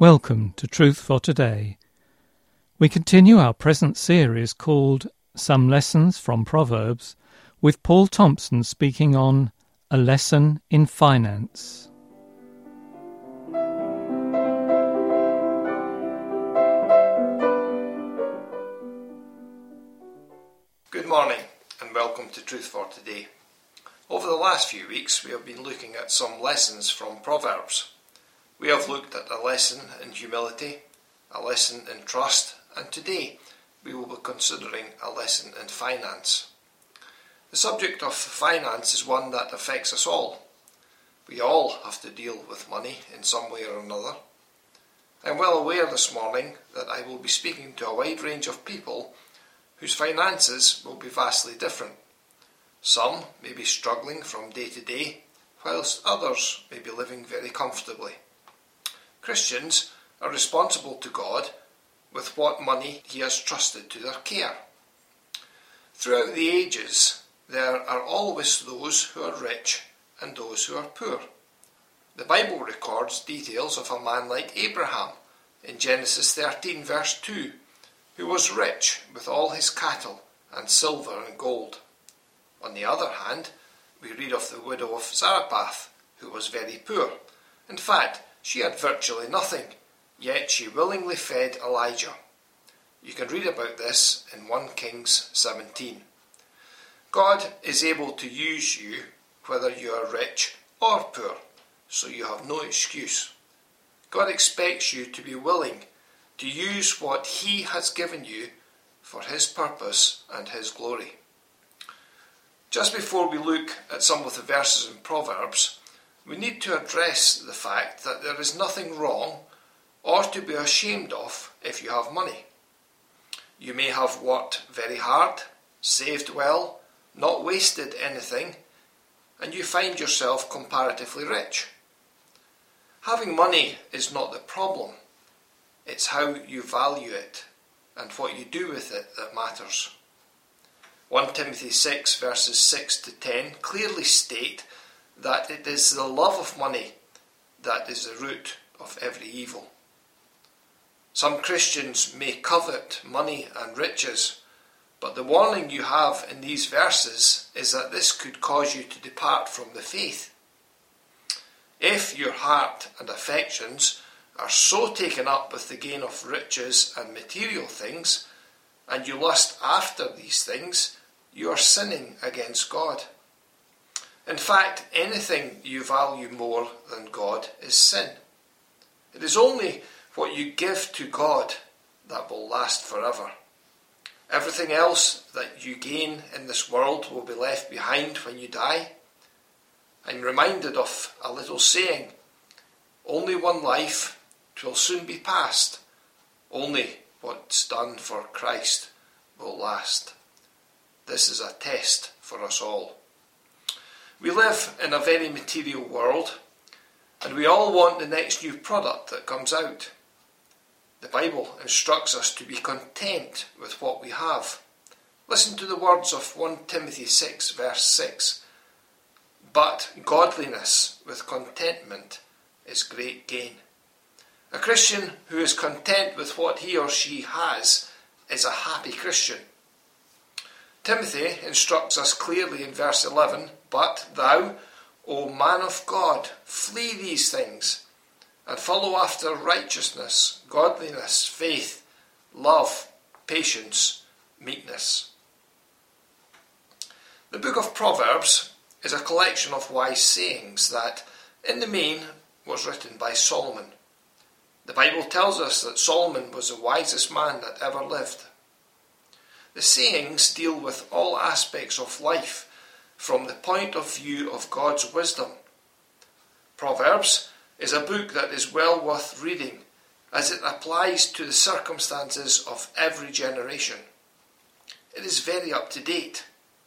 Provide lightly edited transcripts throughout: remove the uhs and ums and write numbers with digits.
Welcome to Truth for Today. We continue our present series called Some Lessons from Proverbs with Paul Thompson speaking on A Lesson in Finance. Good morning and welcome to Truth for Today. Over the last few weeks we have been looking at some lessons from Proverbs. We have looked at a lesson in humility, a lesson in trust, and today we will be considering a lesson in finance. The subject of finance is one that affects us all. We all have to deal with money in some way or another. I am well aware this morning that I will be speaking to a wide range of people whose finances will be vastly different. Some may be struggling from day to day, whilst others may be living very comfortably. Christians are responsible to God with what money He has trusted to their care. Throughout the ages, there are always those who are rich and those who are poor. The Bible records details of a man like Abraham in Genesis 13 verse 2, who was rich with all his cattle and silver and gold. On the other hand, we read of the widow of Zarephath, who was very poor. In fact, she had virtually nothing, yet she willingly fed Elijah. You can read about this in 1 Kings 17. God is able to use you whether you are rich or poor, so you have no excuse. God expects you to be willing to use what He has given you for His purpose and His glory. Just before we look at some of the verses in Proverbs, we need to address the fact that there is nothing wrong or to be ashamed of if you have money. You may have worked very hard, saved well, not wasted anything, and you find yourself comparatively rich. Having money is not the problem. It's how you value it and what you do with it that matters. 1 Timothy 6 verses 6 to 10 clearly state that it is the love of money that is the root of every evil. Some Christians may covet money and riches, but the warning you have in these verses is that this could cause you to depart from the faith. If your heart and affections are so taken up with the gain of riches and material things, and you lust after these things, you are sinning against God. In fact, anything you value more than God is sin. It is only what you give to God that will last forever. Everything else that you gain in this world will be left behind when you die. I'm reminded of a little saying, only one life, 'twill soon be past. Only what's done for Christ will last. This is a test for us all. We live in a very material world, and we all want the next new product that comes out. The Bible instructs us to be content with what we have. Listen to the words of 1 Timothy 6 verse 6. But godliness with contentment is great gain. A Christian who is content with what he or she has is a happy Christian. Timothy instructs us clearly in verse 11, But thou, O man of God, flee these things, and follow after righteousness, godliness, faith, love, patience, meekness. The book of Proverbs is a collection of wise sayings that, in the main, was written by Solomon. The Bible tells us that Solomon was the wisest man that ever lived. The sayings deal with all aspects of life from the point of view of God's wisdom. Proverbs is a book that is well worth reading as it applies to the circumstances of every generation. It is very up to date.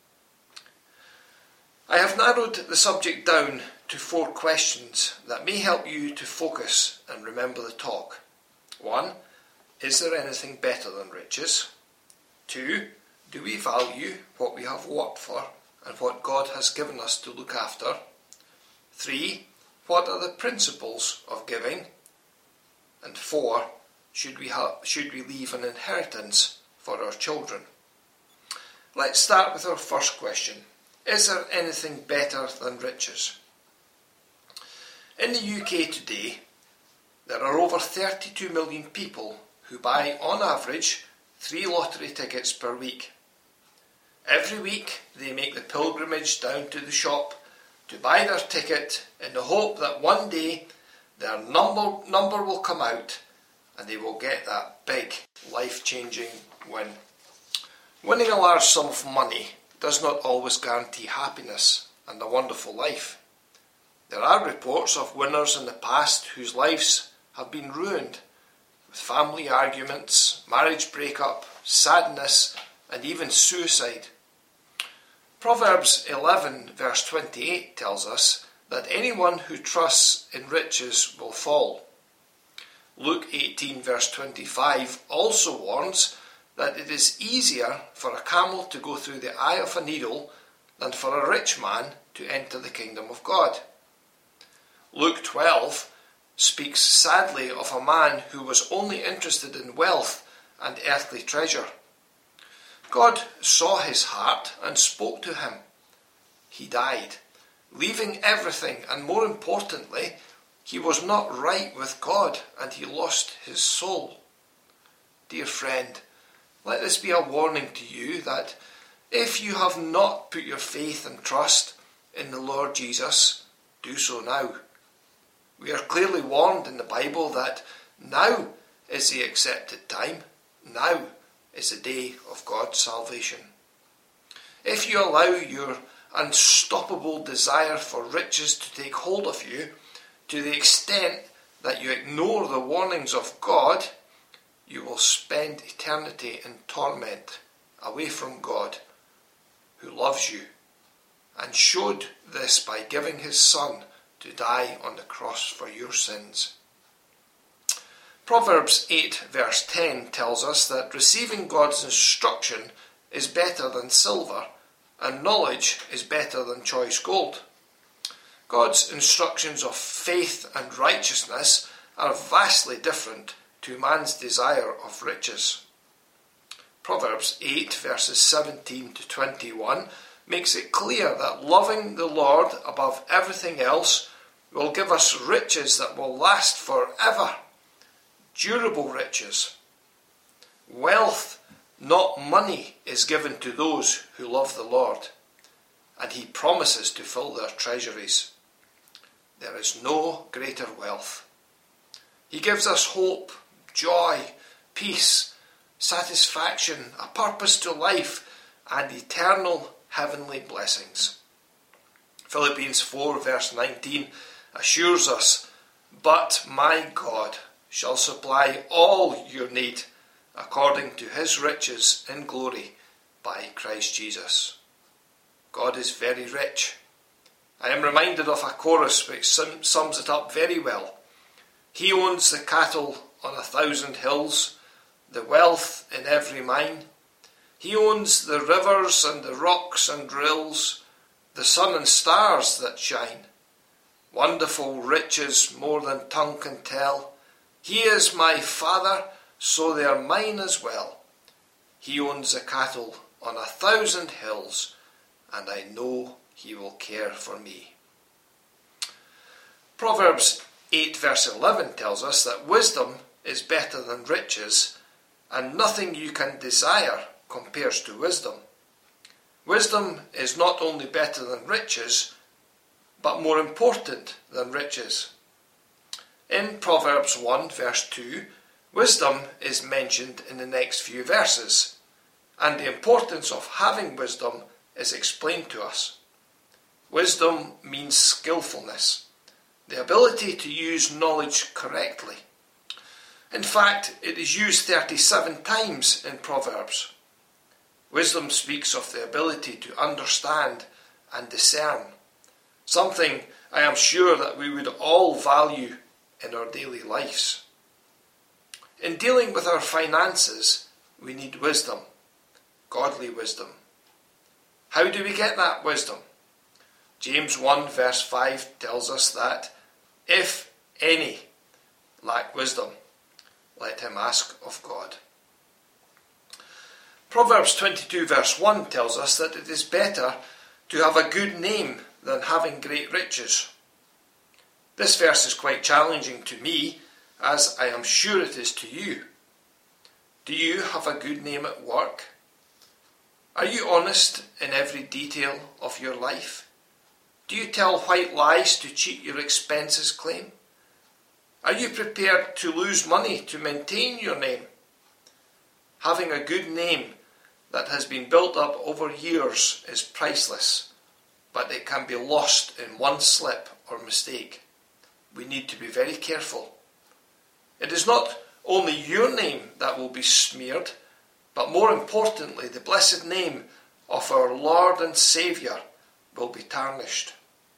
I have narrowed the subject down to 4 questions that may help you to focus and remember the talk. 1. Is there anything better than riches? 2. Do we value what we have worked for and what God has given us to look after? 3. What are the principles of giving? And 4, should we leave an inheritance for our children? Let's start with our first question. Is there anything better than riches? In the UK today, there are over 32 million people who buy, on average, 3 lottery tickets per week. Every week they make the pilgrimage down to the shop to buy their ticket in the hope that one day their number will come out and they will get that big, life-changing win. Winning a large sum of money does not always guarantee happiness and a wonderful life. There are reports of winners in the past whose lives have been ruined, with family arguments, marriage breakup, sadness, and even suicide. Proverbs 11 verse 28 tells us that anyone who trusts in riches will fall. Luke 18 verse 25 also warns that it is easier for a camel to go through the eye of a needle than for a rich man to enter the kingdom of God. Luke 12 speaks sadly of a man who was only interested in wealth and earthly treasure. God saw his heart and spoke to him. He died, leaving everything, and more importantly, he was not right with God and he lost his soul. Dear friend, let this be a warning to you that if you have not put your faith and trust in the Lord Jesus, do so now. We are clearly warned in the Bible that now is the accepted time. Now is the day of God's salvation. If you allow your unstoppable desire for riches to take hold of you to the extent that you ignore the warnings of God, you will spend eternity in torment away from God, who loves you and showed this by giving his Son to die on the cross for your sins. Proverbs 8 verse 10 tells us that receiving God's instruction is better than silver, and knowledge is better than choice gold. God's instructions of faith and righteousness are vastly different to man's desire of riches. Proverbs 8 verses 17 to 21 makes it clear that loving the Lord above everything else will give us riches that will last forever. Durable riches. Wealth, not money, is given to those who love the Lord, and he promises to fill their treasuries. There is no greater wealth. He gives us hope, joy, peace, satisfaction, a purpose to life, and eternal heavenly blessings. Philippians 4 verse 19 assures us, "But my God shall supply all your need according to his riches in glory by Christ Jesus." God is very rich. I am reminded of a chorus which sums it up very well. He owns the cattle on 1,000 hills, the wealth in every mine. He owns the rivers and the rocks and rills, the sun and stars that shine. Wonderful riches more than tongue can tell. He is my Father, so they are mine as well. He owns the cattle on 1,000 hills, and I know he will care for me. Proverbs 8 verse 11 tells us that wisdom is better than riches, and nothing you can desire compares to wisdom. Wisdom is not only better than riches, but more important than riches. In Proverbs 1 verse 2, wisdom is mentioned in the next few verses, and the importance of having wisdom is explained to us. Wisdom means skillfulness, the ability to use knowledge correctly. In fact, it is used 37 times in Proverbs. Wisdom speaks of the ability to understand and discern, something I am sure that we would all value in our daily lives. In dealing with our finances, we need wisdom, godly wisdom. How do we get that wisdom? James 1 verse 5 tells us that if any lack wisdom, let him ask of God. Proverbs 22 verse 1 tells us that it is better to have a good name than having great riches. This verse is quite challenging to me, as I am sure it is to you. Do you have a good name at work? Are you honest in every detail of your life? Do you tell white lies to cheat your expenses claim? Are you prepared to lose money to maintain your name? Having a good name that has been built up over years is priceless, but it can be lost in one slip or mistake. We need to be very careful. It is not only your name that will be smeared, but more importantly, the blessed name of our Lord and Saviour will be tarnished.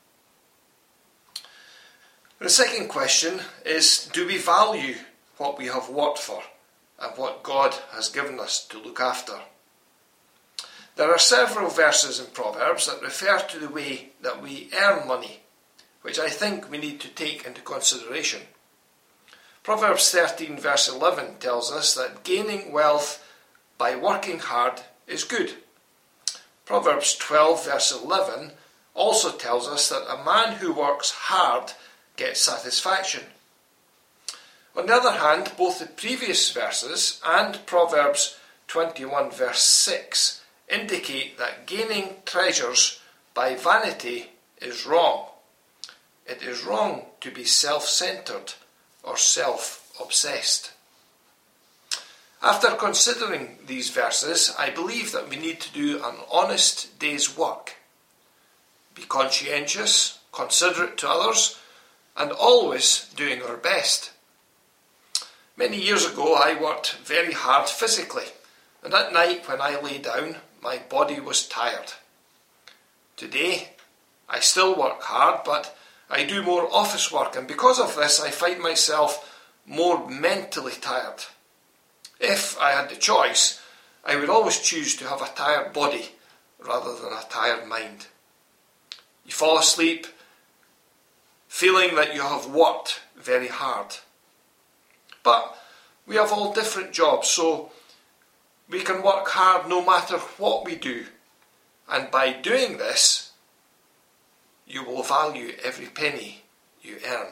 The second question is, do we value what we have worked for and what God has given us to look after? There are several verses in Proverbs that refer to the way that we earn money, which I think we need to take into consideration. Proverbs 13 verse 11 tells us that gaining wealth by working hard is good. Proverbs 12 verse 11 also tells us that a man who works hard gets satisfaction. On the other hand, both the previous verses and Proverbs 21 verse 6 indicate that gaining treasures by vanity is wrong. It is wrong to be self-centered or self-obsessed. After considering these verses, I believe that we need to do an honest day's work. Be conscientious, considerate to others, and always doing our best. Many years ago I worked very hard physically, and at night when I lay down, my body was tired. Today, I still work hard, but I do more office work, and because of this I find myself more mentally tired. If I had the choice, I would always choose to have a tired body rather than a tired mind. You fall asleep feeling that you have worked very hard. But we have all different jobs, so we can work hard no matter what we do. And by doing this, you will value every penny you earn.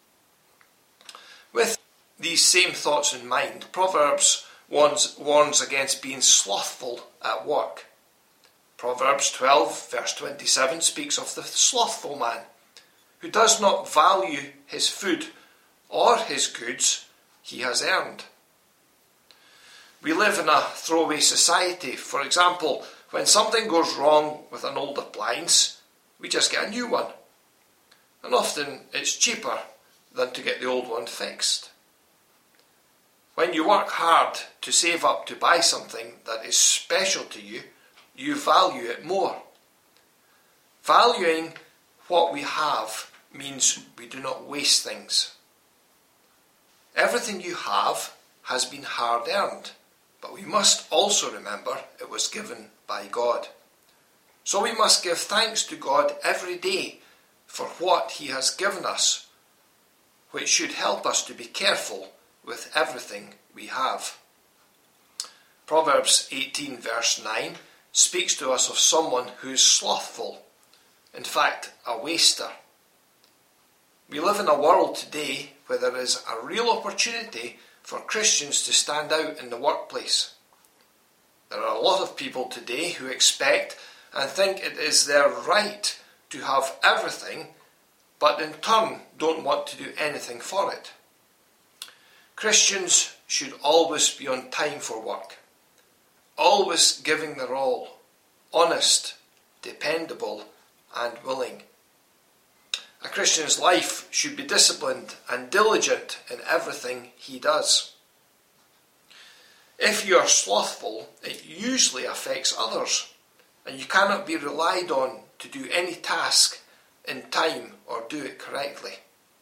With these same thoughts in mind, Proverbs warns against being slothful at work. Proverbs 12 verse 27 speaks of the slothful man who does not value his food or his goods he has earned. We live in a throwaway society. For example, when something goes wrong with an old appliance, we just get a new one. And often it's cheaper than to get the old one fixed. When you work hard to save up to buy something that is special to you, you value it more. Valuing what we have means we do not waste things. Everything you have has been hard earned, but we must also remember it was given by God. So we must give thanks to God every day for what He has given us, which should help us to be careful with everything we have. Proverbs 18 verse 9 speaks to us of someone who is slothful, in fact a waster. We live in a world today where there is a real opportunity for Christians to stand out in the workplace. There are a lot of people today who expect and think it is their right to have everything, but in turn don't want to do anything for it. Christians should always be on time for work, always giving their all, honest, dependable, and willing. A Christian's life should be disciplined and diligent in everything he does. If you are slothful, it usually affects others, and you cannot be relied on to do any task in time or do it correctly.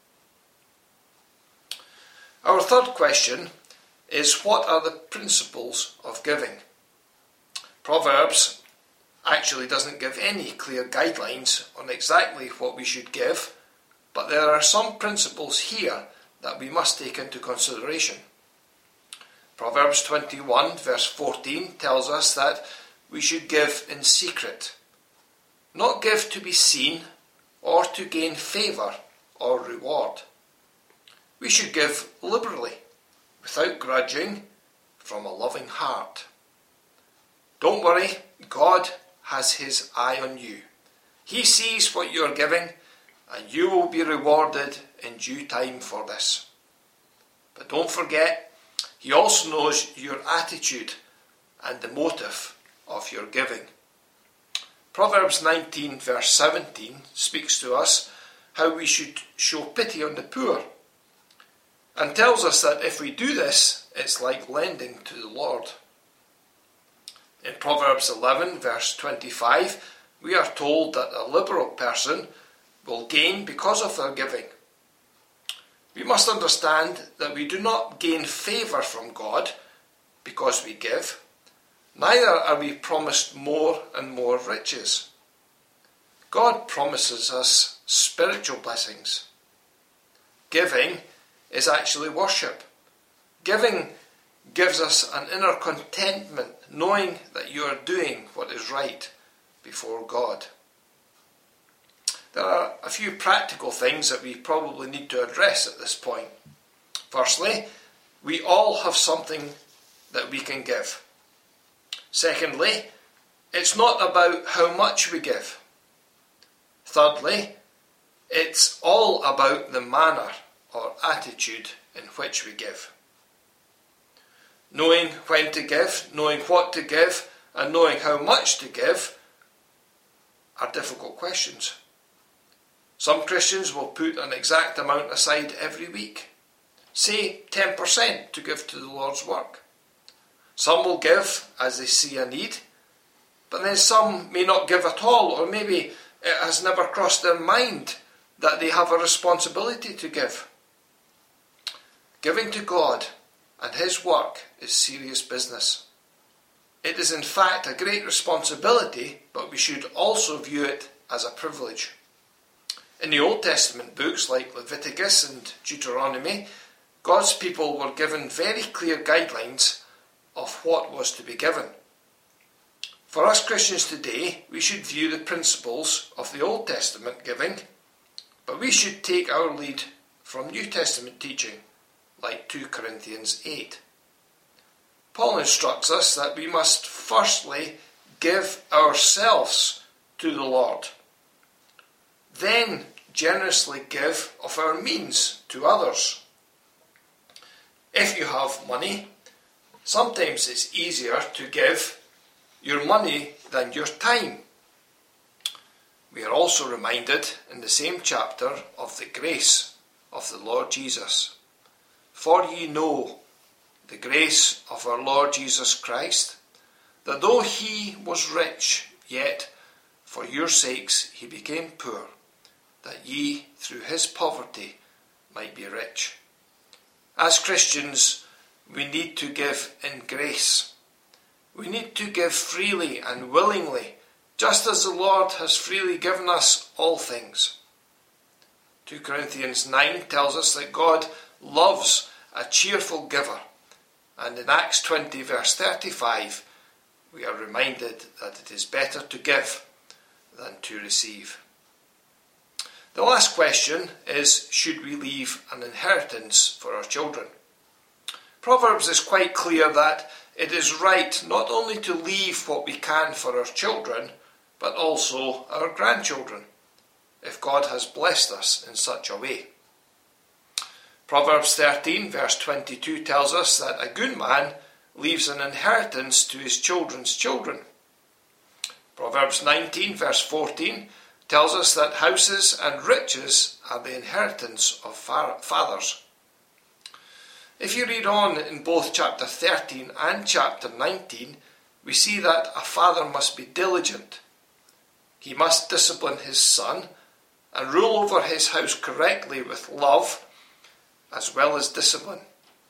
Our third question is, what are the principles of giving? Proverbs actually doesn't give any clear guidelines on exactly what we should give, but there are some principles here that we must take into consideration. Proverbs 21 verse 14 tells us that we should give in secret, not give to be seen or to gain favour or reward. We should give liberally, without grudging, from a loving heart. Don't worry, God has his eye on you. He sees what you are giving, and you will be rewarded in due time for this. But don't forget, he also knows your attitude and the motive of your giving. Proverbs 19 verse 17 speaks to us how we should show pity on the poor, and tells us that if we do this, it's like lending to the Lord. In Proverbs 11 verse 25, we are told that a liberal person will gain because of their giving. We must understand that we do not gain favour from God because we give. Neither are we promised more and more riches. God promises us spiritual blessings. Giving is actually worship. Giving gives us an inner contentment, knowing that you are doing what is right before God. There are a few practical things that we probably need to address at this point. Firstly, we all have something that we can give. Secondly, it's not about how much we give. Thirdly, it's all about the manner or attitude in which we give. Knowing when to give, knowing what to give, and knowing how much to give are difficult questions. Some Christians will put an exact amount aside every week, say 10% to give to the Lord's work. Some will give as they see a need, but then some may not give at all, or maybe it has never crossed their mind that they have a responsibility to give. Giving to God and his work is serious business. It is in fact a great responsibility, but we should also view it as a privilege. In the Old Testament books like Leviticus and Deuteronomy, God's people were given very clear guidelines of what was to be given. For us Christians today, we should view the principles of the Old Testament giving, but we should take our lead from New Testament teaching, like 2 Corinthians 8. Paul instructs us that we must firstly give ourselves to the Lord, then generously give of our means to others. If you have money, sometimes it's easier to give your money than your time. We are also reminded in the same chapter of the grace of the Lord Jesus. For ye know the grace of our Lord Jesus Christ, that though he was rich, yet for your sakes he became poor, that ye through his poverty might be rich. As Christians, we need to give in grace. We need to give freely and willingly, just as the Lord has freely given us all things. 2 Corinthians 9 tells us that God loves a cheerful giver, and in Acts 20 verse 35 we are reminded that it is better to give than to receive. The last question is, should we leave an inheritance for our children? Proverbs is quite clear that it is right not only to leave what we can for our children, but also our grandchildren, if God has blessed us in such a way. Proverbs 13 verse 22 tells us that a good man leaves an inheritance to his children's children. Proverbs 19 verse 14 tells us that houses and riches are the inheritance of fathers. If you read on in both chapter 13 and chapter 19, we see that a father must be diligent. He must discipline his son and rule over his house correctly with love as well as discipline.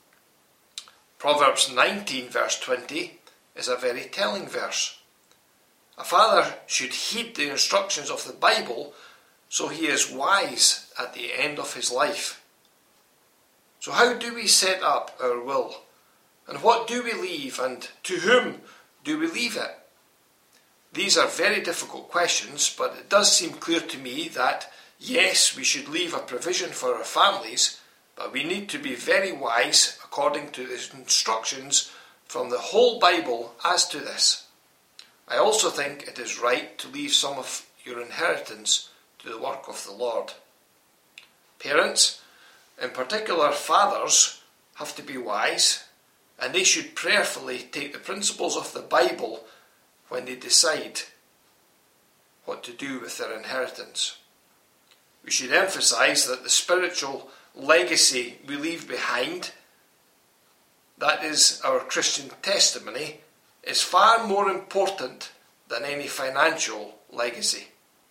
Proverbs 19 verse 20 is a very telling verse. A father should heed the instructions of the Bible so he is wise at the end of his life. So how do we set up our will? And what do we leave, and to whom do we leave it? These are very difficult questions, but it does seem clear to me that, yes, we should leave a provision for our families, but we need to be very wise according to the instructions from the whole Bible as to this. I also think it is right to leave some of your inheritance to the work of the Lord. Parents, in particular fathers, have to be wise, and they should prayerfully take the principles of the Bible when they decide what to do with their inheritance. We should emphasize that the spiritual legacy we leave behind, that is our Christian testimony, is far more important than any financial legacy.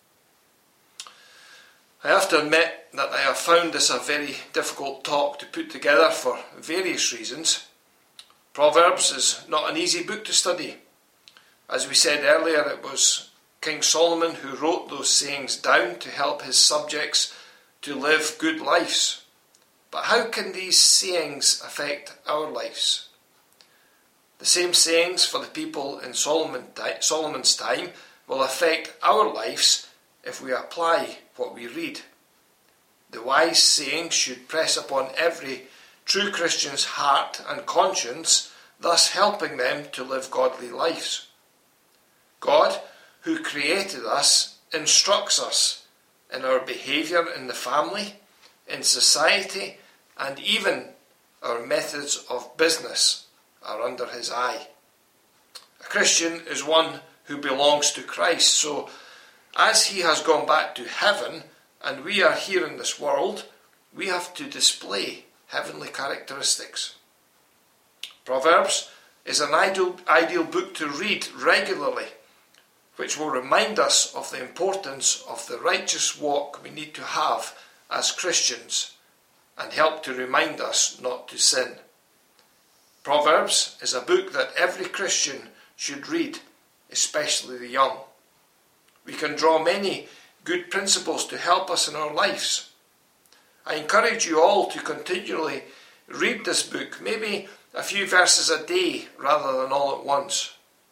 I have to admit that I have found this a very difficult talk to put together for various reasons. Proverbs is not an easy book to study. As we said earlier, it was King Solomon who wrote those sayings down to help his subjects to live good lives. But how can these sayings affect our lives? The same sayings for the people in Solomon's time will affect our lives if we apply what we read. The wise sayings should press upon every true Christian's heart and conscience, thus helping them to live godly lives. God, who created us, instructs us in our behaviour in the family, in society, and even our methods of business are under his eye. A Christian is one who belongs to Christ, so as he has gone back to heaven and we are here in this world, we have to display heavenly characteristics. Proverbs is an ideal book to read regularly, which will remind us of the importance of the righteous walk we need to have as Christians and help to remind us not to sin. Proverbs is a book that every Christian should read, especially the young. We can draw many good principles to help us in our lives. I encourage you all to continually read this book, maybe a few verses a day rather than all at once.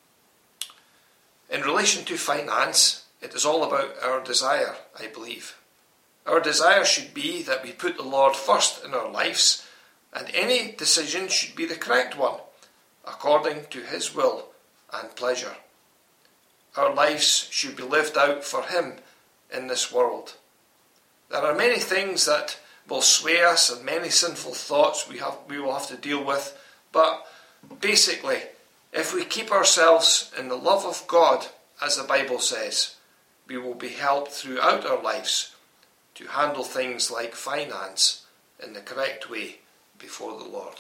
In relation to finance, it is all about our desire, I believe. Our desire should be that we put the Lord first in our lives, and any decision should be the correct one, according to his will and pleasure. Our lives should be lived out for him in this world. There are many things that will sway us and many sinful thoughts we will have to deal with, but basically, if we keep ourselves in the love of God, as the Bible says, we will be helped throughout our lives to handle things like finance in the correct way before the Lord.